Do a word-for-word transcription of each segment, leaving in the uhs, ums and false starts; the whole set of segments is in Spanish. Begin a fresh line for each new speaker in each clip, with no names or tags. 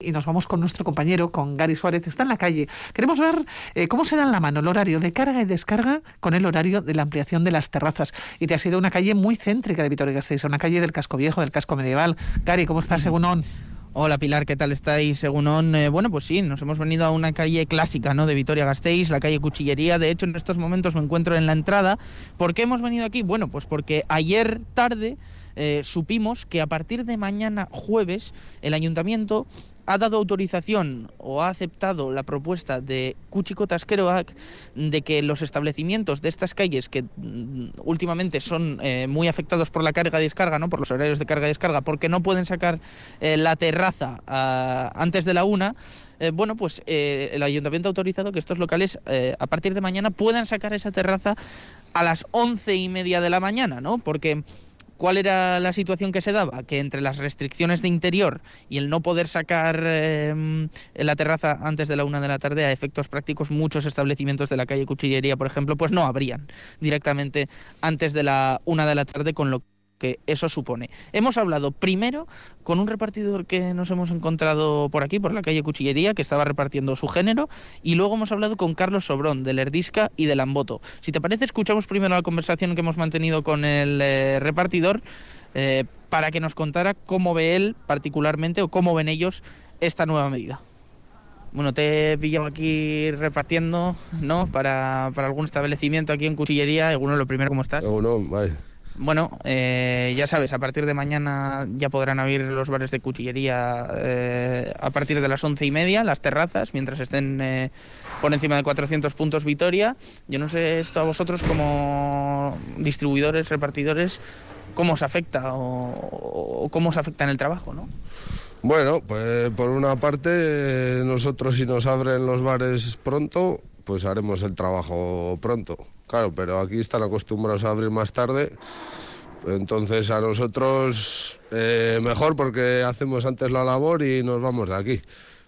Y nos vamos con nuestro compañero, con Gary Suárez, está en la calle. Queremos ver eh, cómo se dan la mano el horario de carga y descarga con el horario de la ampliación de las terrazas. Y te has ido a una calle muy céntrica de Vitoria-Gasteiz, una calle del casco viejo, del casco medieval. Gary, ¿cómo estás, Egunon?
Hola Pilar, ¿qué tal estáis? Egunon, eh, bueno, pues sí, nos hemos venido a una calle clásica, ¿no?, de Vitoria-Gasteiz, la calle Cuchillería. De hecho, en estos momentos me encuentro en la entrada. ¿Por qué hemos venido aquí? Bueno, pues porque ayer tarde eh, supimos que a partir de mañana jueves el ayuntamiento ha dado autorización o ha aceptado la propuesta de Kuchiko-Taskeroak de que los establecimientos de estas calles, que mm, últimamente son eh, muy afectados por la carga y descarga, ¿no?, por los horarios de carga y descarga, porque no pueden sacar eh, la terraza a, antes de la una, eh, bueno, pues eh, el ayuntamiento ha autorizado que estos locales eh, a partir de mañana puedan sacar esa terraza a las once y media de la mañana, ¿no? Porque ¿cuál era la situación que se daba? Que entre las restricciones de interior y el no poder sacar eh, la terraza antes de la una de la tarde, a efectos prácticos, muchos establecimientos de la calle Cuchillería, por ejemplo, pues no abrían directamente antes de la una de la tarde, con lo que eso supone. Hemos hablado primero con un repartidor que nos hemos encontrado por aquí, por la calle Cuchillería, que estaba repartiendo su género, y luego hemos hablado con Carlos Sobrón, del Erdisca y del Amboto. Si te parece, escuchamos primero la conversación que hemos mantenido con el eh, repartidor eh, para que nos contara cómo ve él particularmente, o cómo ven ellos esta nueva medida. Bueno, te he pillado aquí repartiendo, ¿no?, para, para algún establecimiento aquí en Cuchillería. Egunon, lo primero, ¿cómo estás?
Egunon, vale.
Bueno, eh, ya sabes, a partir de mañana ya podrán abrir los bares de Cuchillería eh, a partir de las once y media, las terrazas, mientras estén eh, por encima de cuatrocientos puntos Vitoria. Yo no sé esto a vosotros como distribuidores, repartidores, cómo os afecta o, o cómo os afecta en el trabajo, ¿no?
Bueno, pues por una parte, nosotros si nos abren los bares pronto, pues haremos el trabajo pronto. Claro, pero aquí están acostumbrados a abrir más tarde, entonces a nosotros eh, mejor, porque hacemos antes la labor y nos vamos de aquí.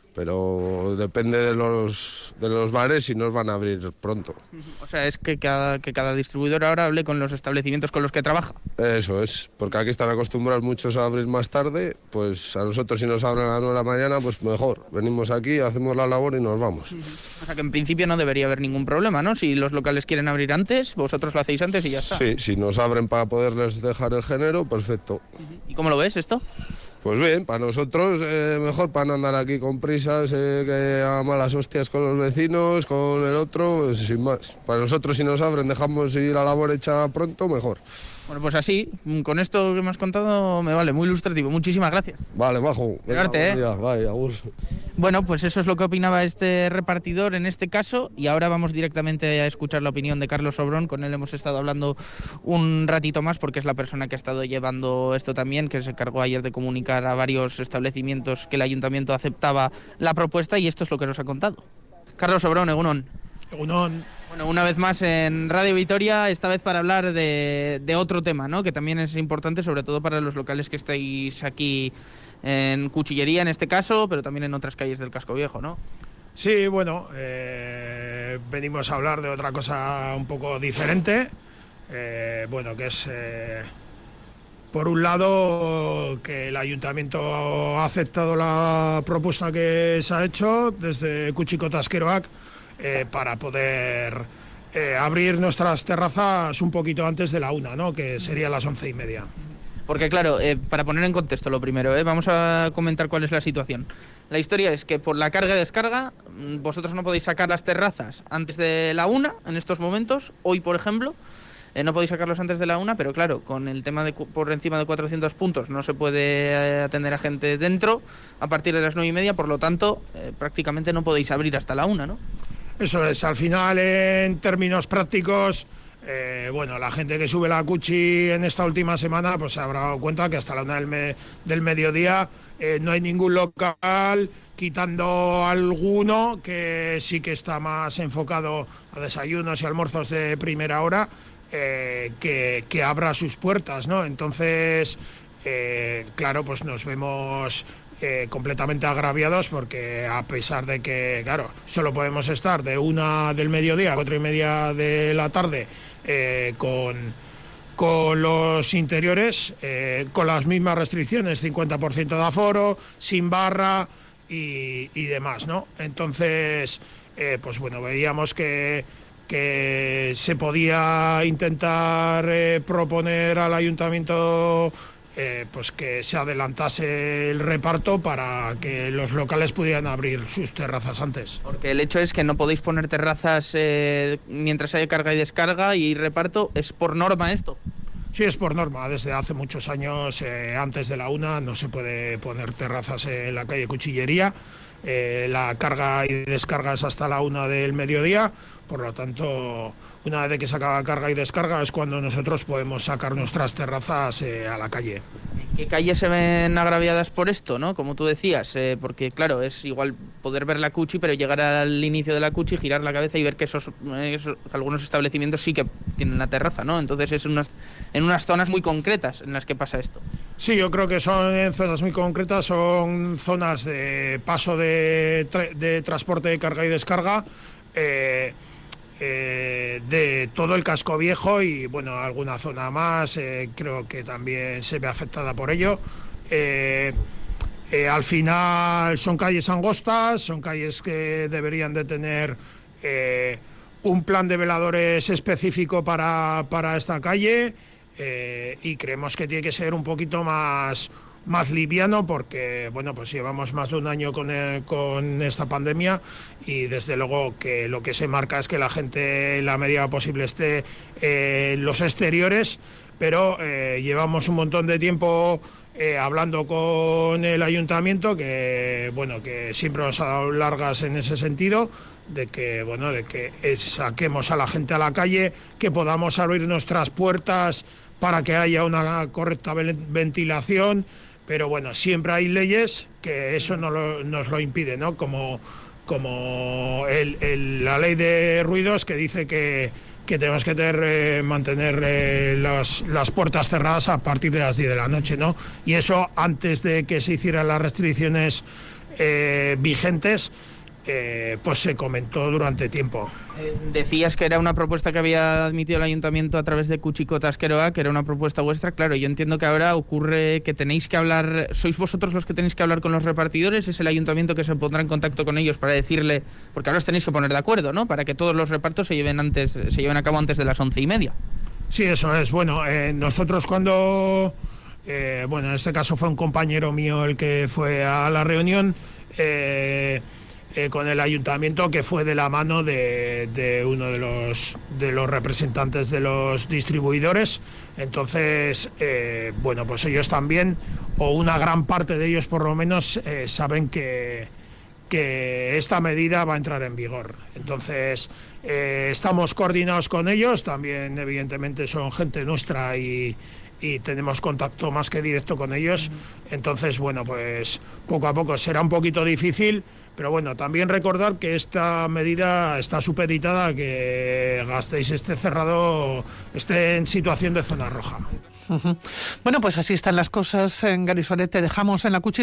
Pero depende de los de los bares si nos van a abrir pronto.
O sea, es que cada, que cada distribuidor ahora hable con los establecimientos con los que trabaja.
Eso es, porque aquí están acostumbrados muchos a abrir más tarde, pues a nosotros si nos abren a las nueve de la mañana, pues mejor. Venimos aquí, hacemos la labor y nos vamos.
O sea que en principio no debería haber ningún problema, ¿no? Si los locales quieren abrir antes, vosotros lo hacéis antes y ya está.
Sí, si nos abren para poderles dejar el género, perfecto.
¿Y cómo lo ves esto?
Pues bien, para nosotros eh, mejor, para no andar aquí con prisas, eh, que a malas hostias con los vecinos, con el otro, pues, sin más. Para nosotros si nos abren, dejamos ir la labor hecha pronto, mejor.
Bueno, pues así, con esto que me has contado me vale, muy ilustrativo. Muchísimas gracias.
Vale, bajo.
Esperarte, ¿eh?
Ya, vaya, agur.
Bueno, pues eso es lo que opinaba este repartidor en este caso, y ahora vamos directamente a escuchar la opinión de Carlos Sobrón. Con él hemos estado hablando un ratito más, porque es la persona que ha estado llevando esto también, que se encargó ayer de comunicar a varios establecimientos que el ayuntamiento aceptaba la propuesta, y esto es lo que nos ha contado. Carlos Sobrón, Egunon.
Egunon.
Bueno, una vez más en Radio Vitoria, esta vez para hablar de, de otro tema, ¿no?, que también es importante, sobre todo para los locales que estáis aquí en Cuchillería en este caso, pero también en otras calles del casco viejo, ¿no?
Sí, bueno, eh, venimos a hablar de otra cosa un poco diferente, eh, bueno, que es, eh, por un lado, que el ayuntamiento ha aceptado la propuesta que se ha hecho desde Kuchiko-Taskeroak, Eh, para poder eh, abrir nuestras terrazas un poquito antes de la una, ¿no?, que serían las once y media.
Porque claro, eh, para poner en contexto lo primero, eh, vamos a comentar cuál es la situación. La historia es que por la carga y descarga, vosotros no podéis sacar las terrazas antes de la una en estos momentos. Hoy, por ejemplo, eh, no podéis sacarlos antes de la una, pero claro, con el tema de por encima de cuatrocientos puntos no se puede eh, atender a gente dentro a partir de las nueve y media, por lo tanto, eh, prácticamente no podéis abrir hasta la una, ¿no?
Eso es, al final, en términos prácticos, eh, bueno, la gente que sube la Cuchi en esta última semana pues se habrá dado cuenta que hasta la una del, me, del mediodía eh, no hay ningún local, quitando alguno que sí que está más enfocado a desayunos y almuerzos de primera hora, eh, que, que abra sus puertas, ¿no? Entonces, eh, claro, pues nos vemos Eh, completamente agraviados, porque a pesar de que, claro, solo podemos estar de una del mediodía a cuatro y media de la tarde eh, con, con los interiores, eh, con las mismas restricciones, cincuenta por ciento de aforo, sin barra, y, y demás, ¿no? Entonces, eh, pues bueno, veíamos que, que se podía intentar eh, proponer al ayuntamiento eh, pues que se adelantase el reparto para que los locales pudieran abrir sus terrazas antes.
Porque el hecho es que no podéis poner terrazas eh, mientras haya carga y descarga y reparto, ¿es por norma esto?
Sí, es por norma. Desde hace muchos años, eh, antes de la una, no se puede poner terrazas en la calle Cuchillería. Eh, la carga y descarga es hasta la una del mediodía, por lo tanto, una vez que se acaba carga y descarga es cuando nosotros podemos sacar nuestras terrazas eh, a la calle.
¿Qué calles se ven agraviadas por esto, no? Como tú decías, eh, porque claro, es igual poder ver la Cuchi, pero llegar al inicio de la Cuchi, girar la cabeza y ver que esos, esos algunos establecimientos sí que tienen la terraza, ¿no? Entonces es unas, en unas zonas muy concretas en las que pasa esto.
Sí, yo creo que son en zonas muy concretas, son zonas de paso de, tra- de transporte de carga y descarga, eh, eh, de todo el casco viejo y bueno, alguna zona más, eh, creo que también se ve afectada por ello. Eh, eh, al final son calles angostas, son calles que deberían de tener eh, un plan de veladores específico para, para esta calle. Eh, y creemos que tiene que ser un poquito más, más liviano porque bueno, pues llevamos más de un año con, el, con esta pandemia y desde luego que lo que se marca es que la gente en la medida posible esté eh, en los exteriores, pero eh, llevamos un montón de tiempo eh, hablando con el ayuntamiento que bueno, que siempre nos ha dado largas en ese sentido, de que bueno, de que saquemos a la gente a la calle, que podamos abrir nuestras puertas para que haya una correcta ventilación, pero bueno, siempre hay leyes que eso no lo, nos lo impide, ¿no? Como, como el, el, la ley de ruidos que dice que, que tenemos que tener, eh, mantener eh, las, las puertas cerradas a partir de las diez de la noche, ¿no? Y eso antes de que se hicieran las restricciones eh, vigentes, Eh, pues se comentó durante tiempo.
Eh, decías que era una propuesta que había admitido el ayuntamiento a través de Cuchiko Tasqueroa, que era una propuesta vuestra. Claro, yo entiendo que ahora ocurre que tenéis que hablar, sois vosotros los que tenéis que hablar con los repartidores, es el ayuntamiento que se pondrá en contacto con ellos para decirle, porque ahora os tenéis que poner de acuerdo, ¿no? Para que todos los repartos se lleven antes, se lleven a cabo antes de las once y media.
Sí, eso es. Bueno, eh, nosotros cuando, eh, bueno, en este caso fue un compañero mío el que fue a la reunión, eh, Eh, con el ayuntamiento, que fue de la mano de, de uno de los de los representantes de los distribuidores. Entonces, eh, bueno, pues ellos también, o una gran parte de ellos por lo menos, eh, saben que, que esta medida va a entrar en vigor. Entonces, eh, estamos coordinados con ellos, también evidentemente son gente nuestra y y tenemos contacto más que directo con ellos. Entonces, bueno, pues poco a poco será un poquito difícil, pero bueno, también recordar que esta medida está supeditada a que Gasteiz esté cerrado, esté en situación de zona roja.
Uh-huh. Bueno, pues así están las cosas en Gary Suárez. Te dejamos en la Cuchi.